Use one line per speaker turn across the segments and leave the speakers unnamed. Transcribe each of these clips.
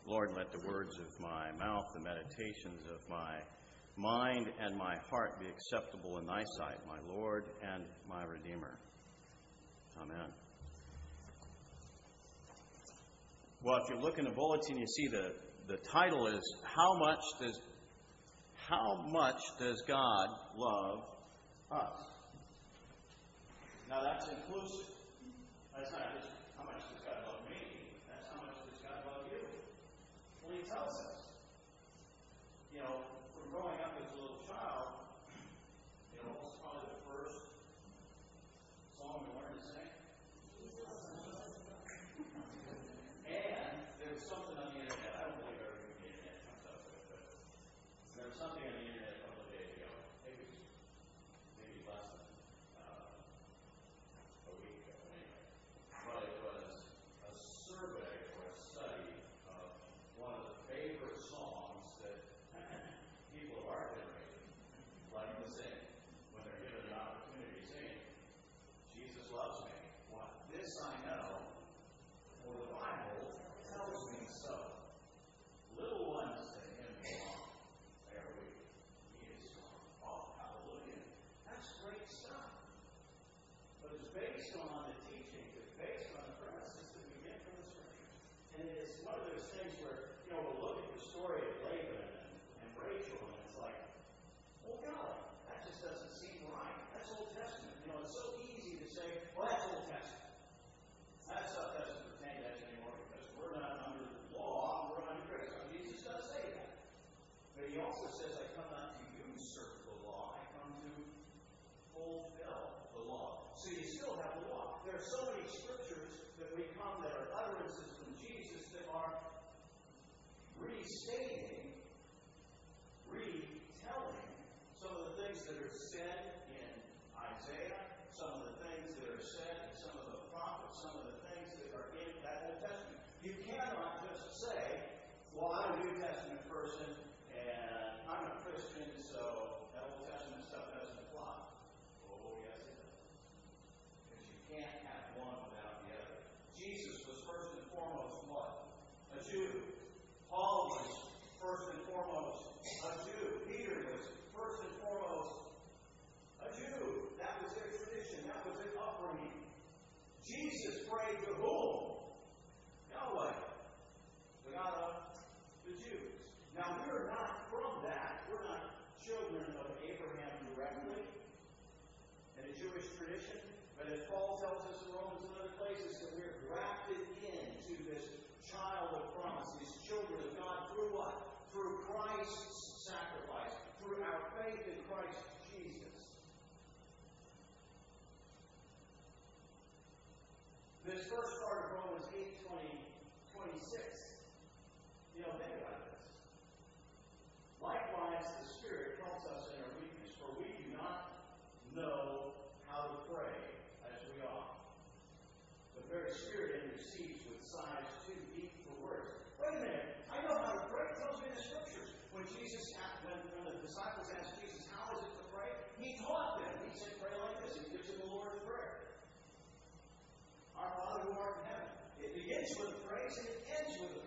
Lord, let the words of my mouth, the meditations of my mind and my heart be acceptable in thy sight, my Lord and my Redeemer. Amen. Well, if you look in the bulletin, you see the title is How much does God love us? Now that's inclusive. That's not just how much does God love me. That's how much does God love you. Well, he tells us. From growing up as a little child, what's probably the first song we learned to sing? And there was something on the internet. I don't believe everything the internet comes up with, but there was something on the internet a couple of days ago. Maybe less than a week ago, anyway. But it was a survey or a study of one of the favorite songs that people of our generation like to sing when they're given an opportunity to sing. Jesus loves me. Well, this I know, for the Bible tells me so. Little ones to him belong. There he is strong. Oh, hallelujah. That's great stuff. But it's based on the teaching, it's based on the premises that we get from the Scriptures. And it's one of those things where, we'll look at the story of Laban and Rachel, and it's like, well, golly, that just doesn't seem right. That's Old Testament. It's so easy to say, well, that's Old Testament. That stuff doesn't pertain to us anymore because we're not under the law, we're under grace. Now, Jesus does say that. But he also says, I come not to usurp the law, I come to fulfill the law. So you still have the law. There are so many scriptures that we come that are utterances from Jesus that are retelling some of the things that are said in Isaiah, some of the things that are said in some of the prophets, some of the things that are in that Old Testament. You cannot just say, well, I'm a New Testament person and I'm a Christian, so that Old Testament stuff doesn't apply. Oh, yes, it does. Because you can't have one without the other. Jesus was first and foremost what? A Jew. Paul was first and foremost a Jew. Peter was first and foremost a Jew. That was their tradition. That was their upbringing. Jesus prayed to whom? Yahweh, the God of the Jews. Now, we're not from that. We're not children of Abraham directly in a Jewish tradition. But as Paul tells us in Romans and other places, that we're grafted into this child of promise, these children of God, through what? Through Christ's sacrifice, through our faith in Christ Jesus. This first part of Romans 8:26. Think about this. Likewise, the Spirit helps us in our weakness, for we do not know how to pray as we ought. The very Spirit intercedes with sighs too deep for words. Wait a minute. I know how to pray. It tells me in the Scriptures. When the disciples asked Jesus, how is it to pray? He taught them. He said, pray like this. He gives them the Lord's Prayer. Our Father who art in heaven. It begins with praise and it ends with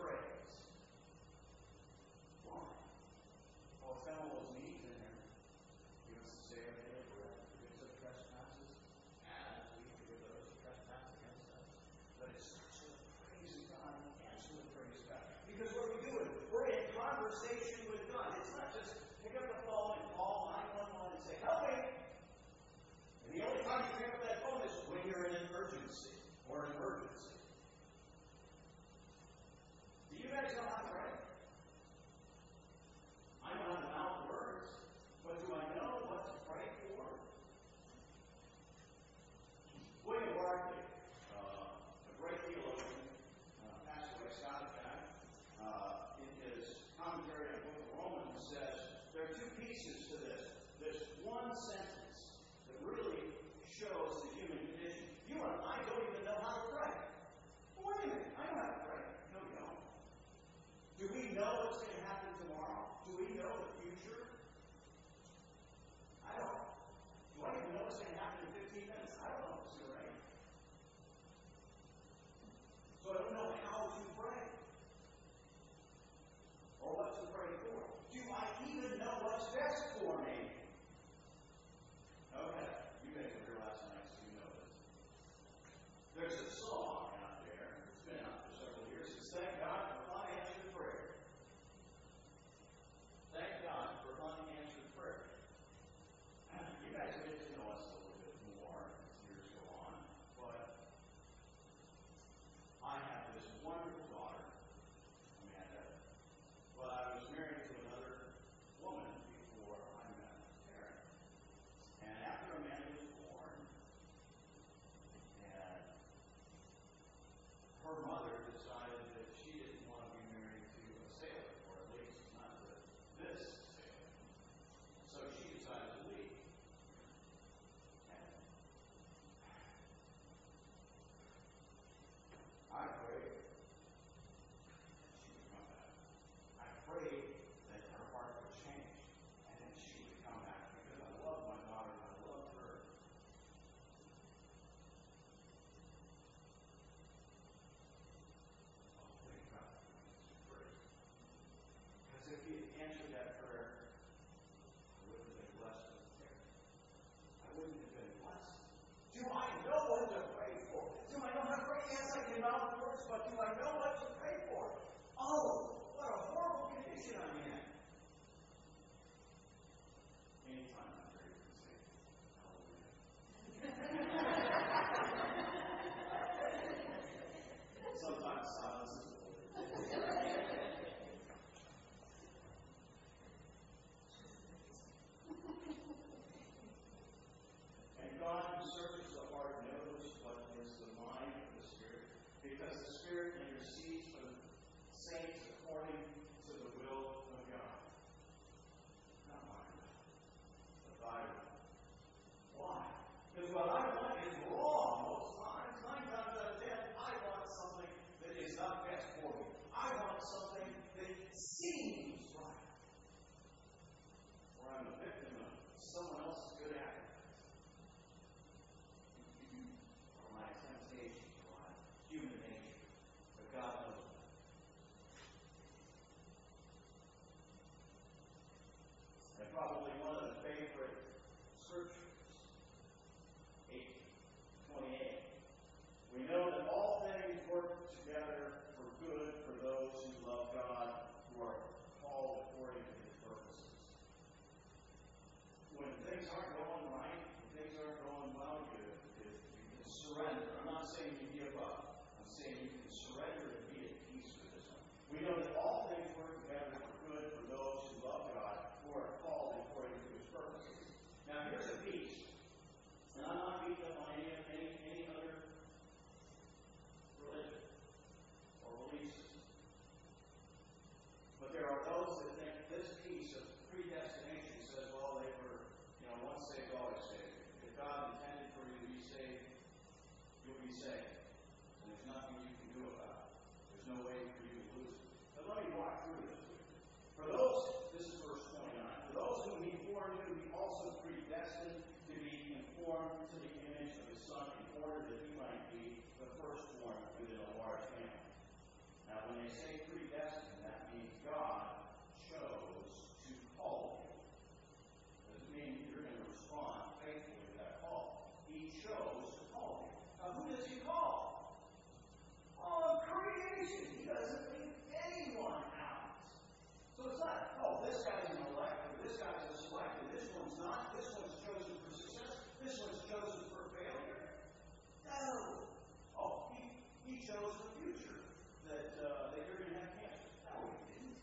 firstborn within a large family. Now, when they say predestined, that means God chose to call you. Doesn't mean you're going to respond faithfully to that call. He chose to call you. Now, who does he call? All of creation. He doesn't leave anyone out. So it's not, oh, this guy's an elect, or this guy's a select, and this one's not. This one's chosen for success. This one's chosen for failure. No. Oh, he chose the future that you're going to have cancer. No, he didn't.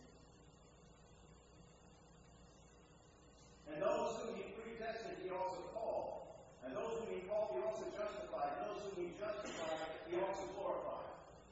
And those whom he predestined, he also called. And those whom he called, he also justified. And those whom he justified, he also glorified.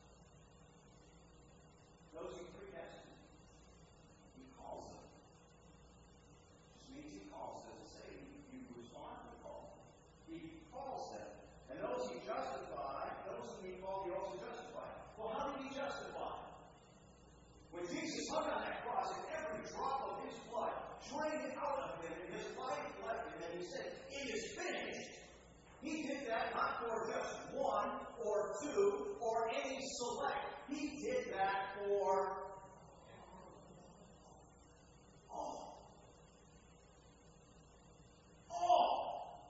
Those he predestined, he calls them. Just means he calls. Doesn't say you respond to the call. He calls them. And those he justified, those whom he called, he also justified. Well, how did he justify? When Jesus hung on that cross and every drop of his blood drained out of him and his life left him, and he said, "It is finished." He did that not for just one or two or any select. He did that for all. All.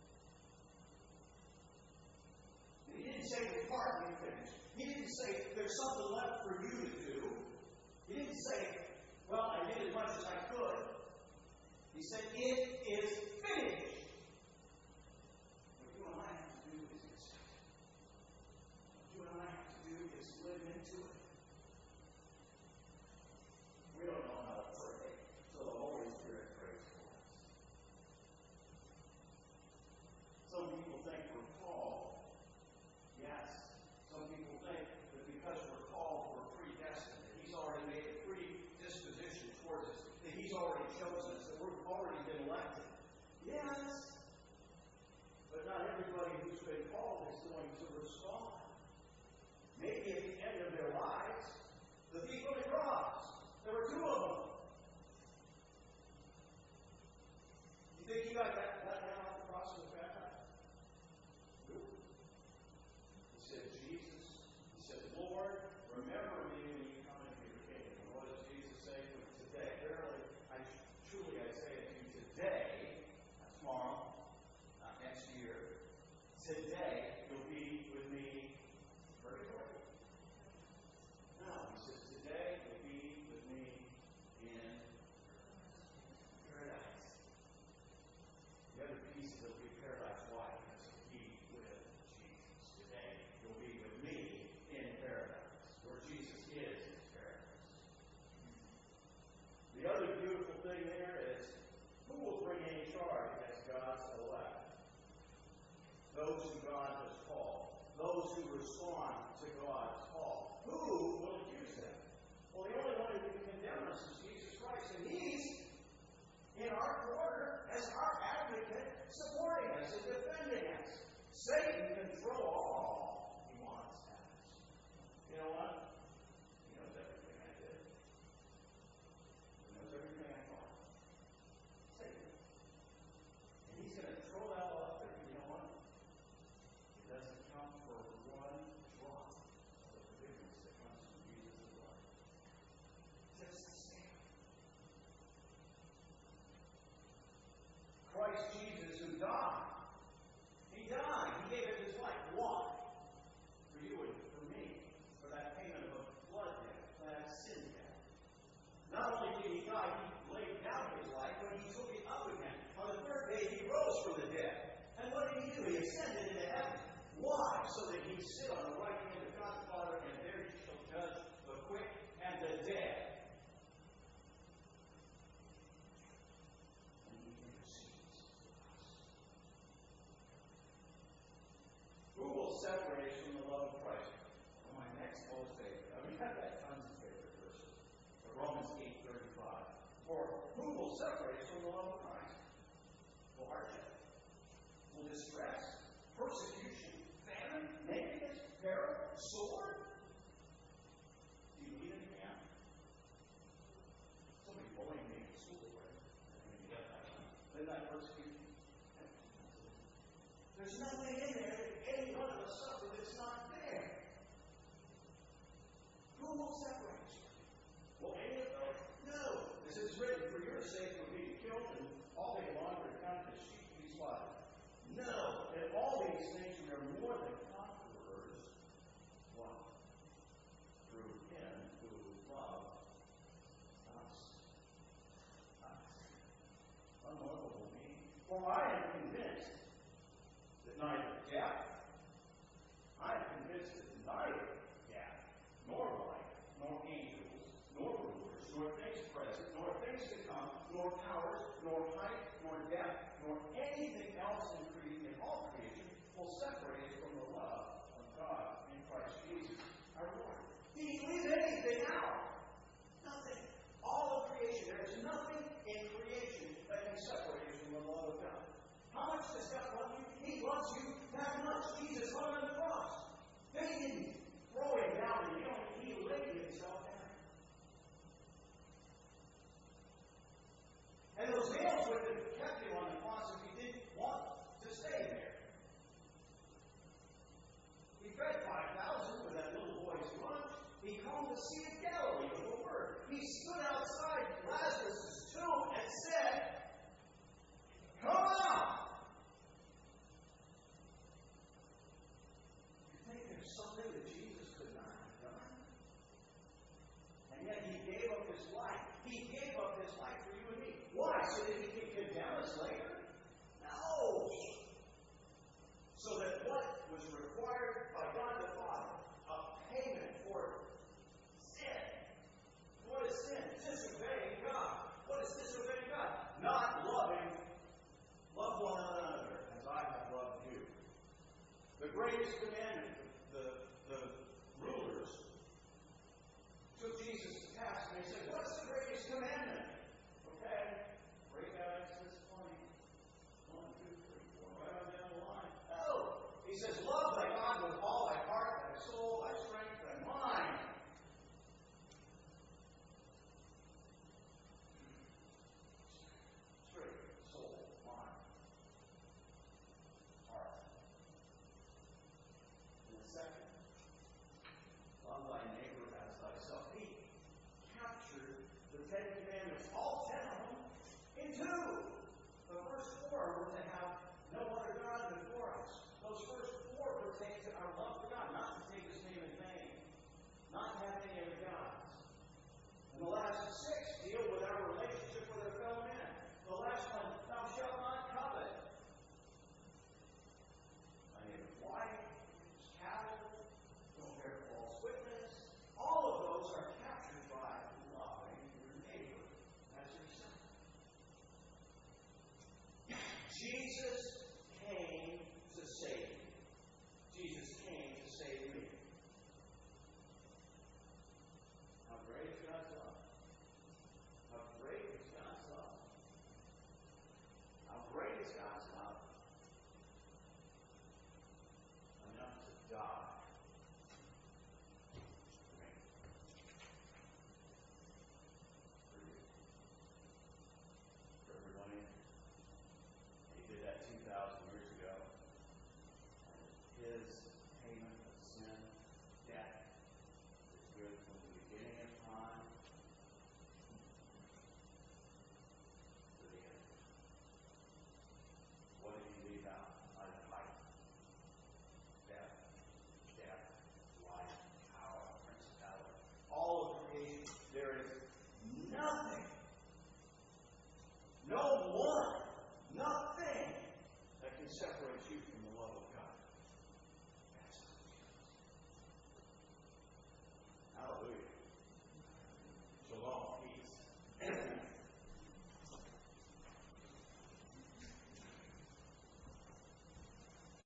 He didn't say we're partly finished. He didn't say there's something left for you to do. He didn't say, well, I did as much as I could. He said, it is finished. What you and I have to do is accept it. What you and I have to do is live into it. We don't know how to pray, so the Holy Spirit prays for us. Some people think we're called. Yes. Some people think that because we're called, we're predestined, that He's already made a predisposition towards us, that He's already chosen us, that we've already been elected. Yes. But not everybody who's been called is going to respond. Maybe at the end of their lives, the thief on the cross, there were two of them. You think he got that down off the cross and was baptized? Nope. He said, Jesus, he said, Lord, remember me when you come into your kingdom. And what does Jesus say to him today? Verily, I say it to you today, not tomorrow, not next year. Today, you'll be with me forever. No, he says, today you'll be with me in paradise. The other piece is it'll be paradise. Why? Because you'll be with Jesus. Today you'll be with me in paradise. Where Jesus is paradise. The other beautiful thing there is, who will bring any charge against God's elect? Those who God has called. Those who respond to God's call. Who will accuse them? Well, the only one who can condemn us is Jesus Christ. And He's in our corner as our advocate, supporting us and defending us. Satan can throw all he wants at us. You know what? He knows everything I did. He knows everything I thought. Satan. And he's going to throw that all up there. You know what? It doesn't count for one drop of the forgiveness that comes from Jesus' blood. Just the same. Christ Jesus, who died. He died. He gave up his life. Why? For you and for me. For that payment of a blood debt. For that sin debt. Not only did he die, he laid down his life, but he took it up again. On the third day, he rose from the dead. And what did he do? He ascended into heaven. Why? So that he sit on the right hand of God the Father, and there he shall judge the quick and the dead. And he intercedes for us. Who will separate us from the love of Christ? Well, my next most favorite. I mean, I've got tons of favorite verses. But Romans 8:35. For who will separate us from the love of Christ? Will hardship? Will distress? Persecution? Famine? Nakedness? Peril? Sword? Do you need any man? Somebody bullying me in school, right? I mean, you got that one. Isn't that persecution? There's nothing in there that any one of us suffer that's not there. death, nor anything else in all creation will separate us from the love of God in Christ Jesus our Lord. He didn't leave anything out.